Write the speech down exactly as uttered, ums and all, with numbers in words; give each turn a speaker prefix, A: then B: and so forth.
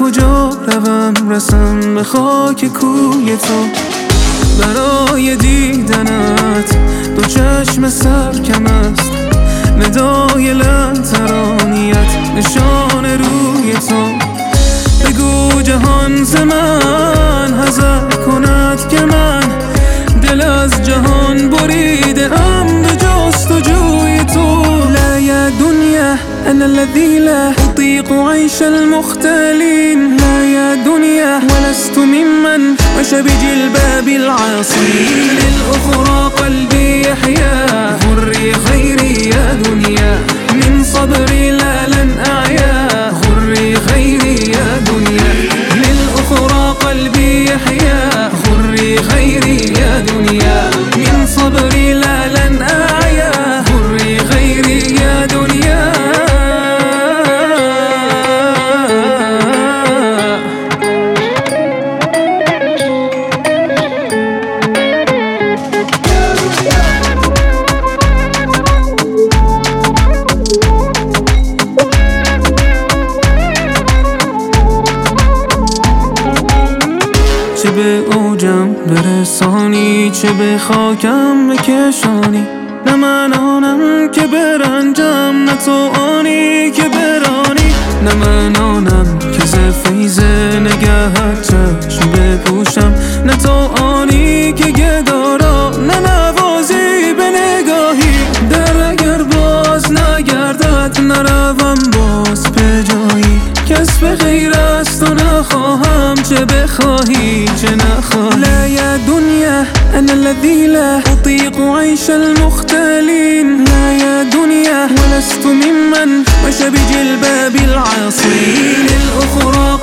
A: کجا روم رسم به خاک کوی تو. برای دیدنت دو چشم سرکم است، ندای لب ترانیت نشان روی تو. بگو جهان ز من حذر کند که من دل از جهان بریده ام به جستجوی تو. لا یا دنیا انا الذي لا اطيق عيش المختلين، لا يا دنيا ولست ممن عاش بجلباب العاصين. للأخرى قلبي يحيا غري خيري يا دنيا، من صبري لا لن أعيا غري خيري يا دنيا. للأخرى قلبي يحيا غري خيري يا دنيا، من صبري لا لن أعيا غري خيري يا دنيا. چه به اوجم برسانی، چه به خاکم بکشانی. نه من آنم که برنجم، نه تو آنی که برانی. نه من آنم که ز فیض نگهت چشم بپوشم، نه تو آنی که گدارا نه نوازی به نگاهی. در اگر باز نگردد نروم باز به جایی، کس به غیر از تو نخواهم چه بخواهی چه نخواهی. لا یا دنیا انا الذي لا اطيق عيش المختلين، لا يا دنيا ولست ممن عاش بجلباب العاصين. للأخرى